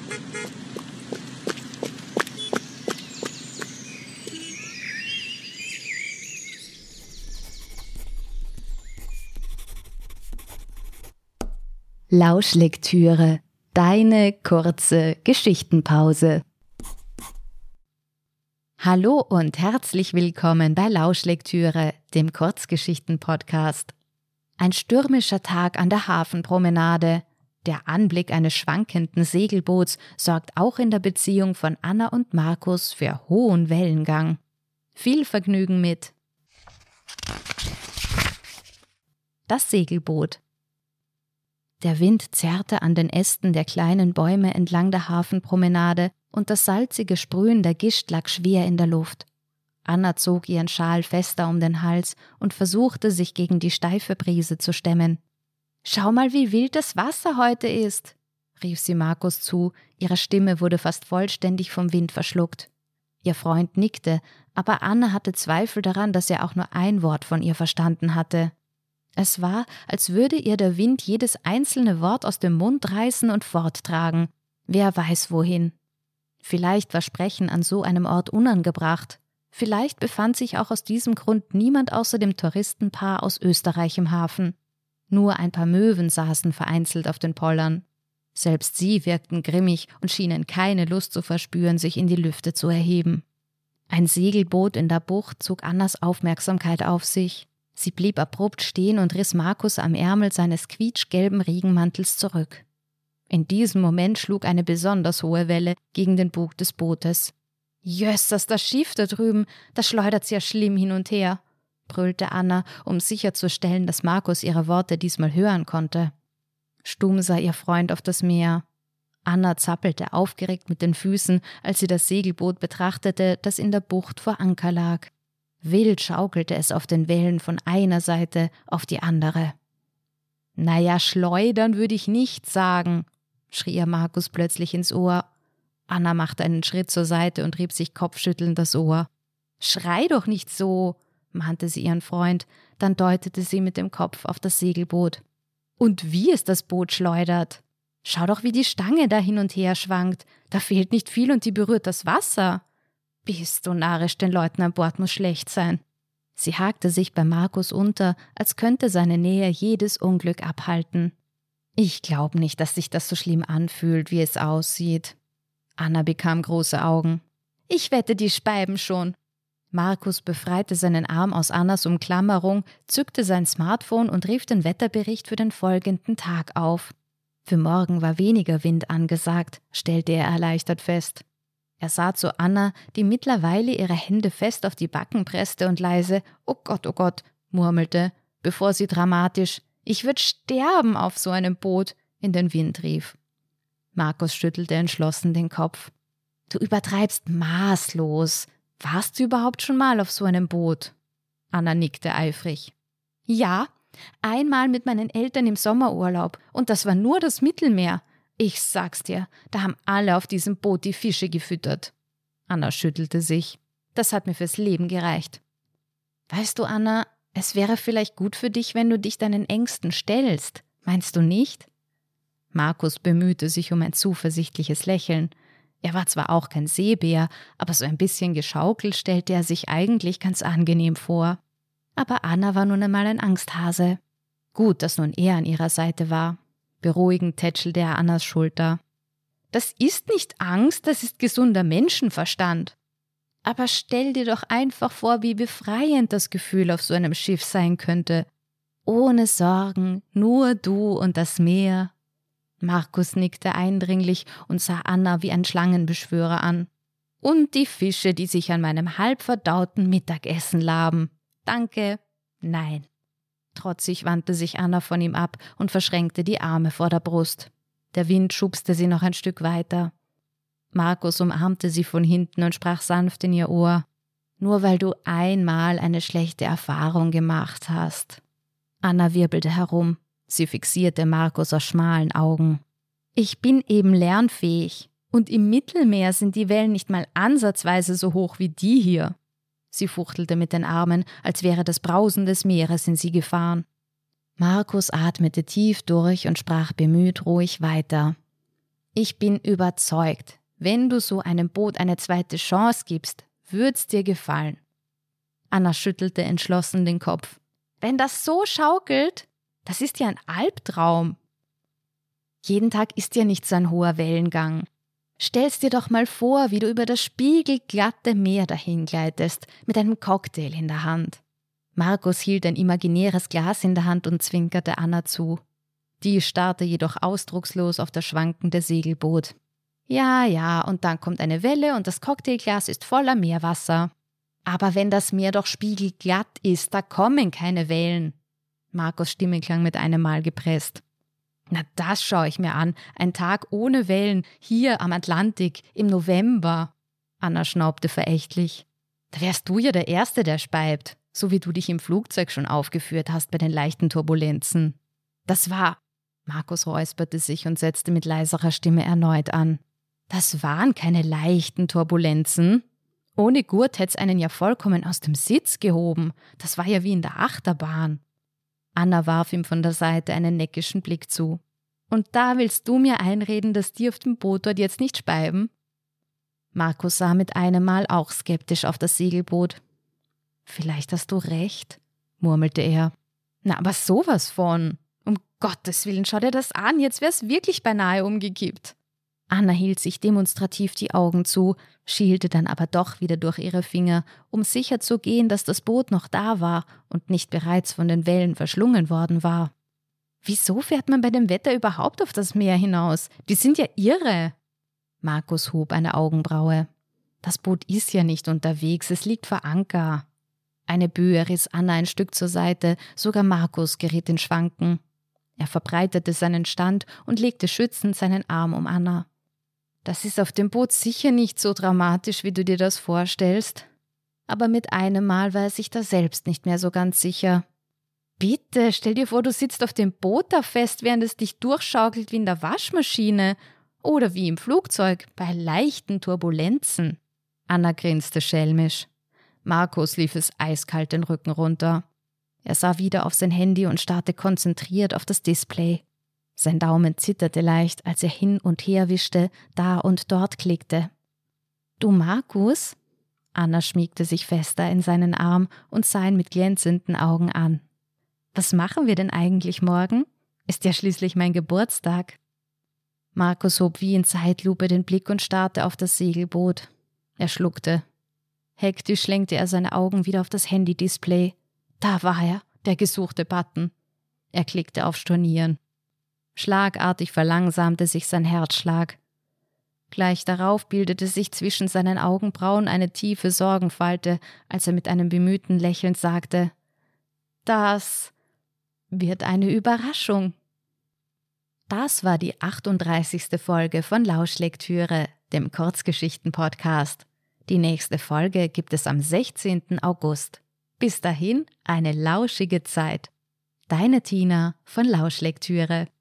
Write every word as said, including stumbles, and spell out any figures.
Lauschlektüre, deine kurze Geschichtenpause. Hallo und herzlich willkommen bei Lauschlektüre, dem Kurzgeschichten-Podcast. Ein stürmischer Tag an der Hafenpromenade. Der Anblick eines schwankenden Segelboots sorgt auch in der Beziehung von Anna und Markus für hohen Wellengang. Viel Vergnügen mit Das Segelboot. Der Wind zerrte an den Ästen der kleinen Bäume entlang der Hafenpromenade und das salzige Sprühen der Gischt lag schwer in der Luft. Anna zog ihren Schal fester um den Hals und versuchte, sich gegen die steife Brise zu stemmen. »Schau mal, wie wild das Wasser heute ist«, rief sie Markus zu, ihre Stimme wurde fast vollständig vom Wind verschluckt. Ihr Freund nickte, aber Anna hatte Zweifel daran, dass er auch nur ein Wort von ihr verstanden hatte. Es war, als würde ihr der Wind jedes einzelne Wort aus dem Mund reißen und forttragen. Wer weiß wohin. Vielleicht war Sprechen an so einem Ort unangebracht. Vielleicht befand sich auch aus diesem Grund niemand außer dem Touristenpaar aus Österreich im Hafen. Nur ein paar Möwen saßen vereinzelt auf den Pollern. Selbst sie wirkten grimmig und schienen keine Lust zu verspüren, sich in die Lüfte zu erheben. Ein Segelboot in der Bucht zog Annas Aufmerksamkeit auf sich. Sie blieb abrupt stehen und riss Markus am Ärmel seines quietschgelben Regenmantels zurück. In diesem Moment schlug eine besonders hohe Welle gegen den Bug des Bootes. »Jössers, das Schiff da drüben, das schleudert ja schlimm hin und her«, brüllte Anna, um sicherzustellen, dass Markus ihre Worte diesmal hören konnte. Stumm sah ihr Freund auf das Meer. Anna zappelte aufgeregt mit den Füßen, als sie das Segelboot betrachtete, das in der Bucht vor Anker lag. Wild schaukelte es auf den Wellen von einer Seite auf die andere. »Naja, schleudern würde ich nicht sagen«, schrie ihr Markus plötzlich ins Ohr. Anna machte einen Schritt zur Seite und rieb sich kopfschüttelnd das Ohr. »Schrei doch nicht so«, mahnte sie ihren Freund, dann deutete sie mit dem Kopf auf das Segelboot. »Und wie es das Boot schleudert! Schau doch, wie die Stange da hin und her schwankt, da fehlt nicht viel und die berührt das Wasser. Bist du narrisch, den Leuten an Bord muss schlecht sein.« Sie hakte sich bei Markus unter, als könnte seine Nähe jedes Unglück abhalten. »Ich glaube nicht, dass sich das so schlimm anfühlt, wie es aussieht.« Anna bekam große Augen. »Ich wette, die speiben schon.« Markus befreite seinen Arm aus Annas Umklammerung, zückte sein Smartphone und rief den Wetterbericht für den folgenden Tag auf. Für morgen war weniger Wind angesagt, stellte er erleichtert fest. Er sah zu Anna, die mittlerweile ihre Hände fest auf die Backen presste und leise »Oh Gott, oh Gott«, murmelte, bevor sie dramatisch »Ich würd sterben auf so einem Boot« in den Wind rief. Markus schüttelte entschlossen den Kopf. »Du übertreibst maßlos. Warst du überhaupt schon mal auf so einem Boot?« Anna nickte eifrig. »Ja, einmal mit meinen Eltern im Sommerurlaub und das war nur das Mittelmeer. Ich sag's dir, da haben alle auf diesem Boot die Fische gefüttert.« Anna schüttelte sich. »Das hat mir fürs Leben gereicht.« »Weißt du, Anna, es wäre vielleicht gut für dich, wenn du dich deinen Ängsten stellst. Meinst du nicht?« Markus bemühte sich um ein zuversichtliches Lächeln. Er war zwar auch kein Seebär, aber so ein bisschen geschaukelt stellte er sich eigentlich ganz angenehm vor. Aber Anna war nun einmal ein Angsthase. Gut, dass nun er an ihrer Seite war. Beruhigend tätschelte er Annas Schulter. »Das ist nicht Angst, das ist gesunder Menschenverstand. Aber stell dir doch einfach vor, wie befreiend das Gefühl auf so einem Schiff sein könnte. Ohne Sorgen, nur du und das Meer.« Markus nickte eindringlich und sah Anna wie ein Schlangenbeschwörer an. »Und die Fische, die sich an meinem halbverdauten Mittagessen laben. Danke, nein.« Trotzig wandte sich Anna von ihm ab und verschränkte die Arme vor der Brust. Der Wind schubste sie noch ein Stück weiter. Markus umarmte sie von hinten und sprach sanft in ihr Ohr. »Nur weil du einmal eine schlechte Erfahrung gemacht hast.« Anna wirbelte herum. Sie fixierte Markus aus schmalen Augen. »Ich bin eben lernfähig. Und im Mittelmeer sind die Wellen nicht mal ansatzweise so hoch wie die hier.« Sie fuchtelte mit den Armen, als wäre das Brausen des Meeres in sie gefahren. Markus atmete tief durch und sprach bemüht ruhig weiter. Ich bin überzeugt, wenn du so einem Boot eine zweite Chance gibst, wird's dir gefallen. Anna schüttelte entschlossen den Kopf. Wenn das so schaukelt, das ist ja ein Albtraum. Jeden Tag ist ja nicht so ein hoher Wellengang. Stell's dir doch mal vor, wie du über das spiegelglatte Meer dahingleitest, mit einem Cocktail in der Hand. Markus hielt ein imaginäres Glas in der Hand und zwinkerte Anna zu. Die starrte jedoch ausdruckslos auf das schwankende Segelboot. Ja, ja, und dann kommt eine Welle und das Cocktailglas ist voller Meerwasser. Aber wenn das Meer doch spiegelglatt ist, da kommen keine Wellen. Markus' Stimme klang mit einem Mal gepresst. Na, das schaue ich mir an. Ein Tag ohne Wellen, hier am Atlantik, im November. Anna schnaubte verächtlich. Da wärst du ja der Erste, der speibt, so wie du dich im Flugzeug schon aufgeführt hast bei den leichten Turbulenzen. Das war... Markus räusperte sich und setzte mit leiserer Stimme erneut an. Das waren keine leichten Turbulenzen. Ohne Gurt hätt's einen ja vollkommen aus dem Sitz gehoben. Das war ja wie in der Achterbahn. Anna warf ihm von der Seite einen neckischen Blick zu. Und da willst du mir einreden, dass die auf dem Boot dort jetzt nicht speiben? Markus sah mit einem Mal auch skeptisch auf das Segelboot. Vielleicht hast du recht, murmelte er. Na, aber sowas von. Um Gottes Willen, schau dir das an, jetzt wär's wirklich beinahe umgekippt. Anna hielt sich demonstrativ die Augen zu, schielte dann aber doch wieder durch ihre Finger, um sicher zu gehen, dass das Boot noch da war und nicht bereits von den Wellen verschlungen worden war. Wieso fährt man bei dem Wetter überhaupt auf das Meer hinaus? Die sind ja irre. Markus hob eine Augenbraue. Das Boot ist ja nicht unterwegs, es liegt vor Anker. Eine Böe riss Anna ein Stück zur Seite, sogar Markus geriet in Schwanken. Er verbreitete seinen Stand und legte schützend seinen Arm um Anna. Das ist auf dem Boot sicher nicht so dramatisch, wie du dir das vorstellst. Aber mit einem Mal war er sich da selbst nicht mehr so ganz sicher. Bitte, stell dir vor, du sitzt auf dem Boot da fest, während es dich durchschaukelt wie in der Waschmaschine oder wie im Flugzeug bei leichten Turbulenzen. Anna grinste schelmisch. Markus lief es eiskalt den Rücken runter. Er sah wieder auf sein Handy und starrte konzentriert auf das Display. Sein Daumen zitterte leicht, als er hin und her wischte, da und dort klickte. »Du, Markus?« Anna schmiegte sich fester in seinen Arm und sah ihn mit glänzenden Augen an. »Was machen wir denn eigentlich morgen? Ist ja schließlich mein Geburtstag.« Markus hob wie in Zeitlupe den Blick und starrte auf das Segelboot. Er schluckte. Hektisch lenkte er seine Augen wieder auf das Handy-Display. Da war er, der gesuchte Button. Er klickte auf Stornieren. Schlagartig verlangsamte sich sein Herzschlag. Gleich darauf bildete sich zwischen seinen Augenbrauen eine tiefe Sorgenfalte, als er mit einem bemühten Lächeln sagte: »Das wird eine Überraschung.« Das war die achtunddreißigste Folge von Lauschlektüre, dem Kurzgeschichten-Podcast. Die nächste Folge gibt es am sechzehnten August. Bis dahin eine lauschige Zeit. Deine Tina von Lauschlektüre.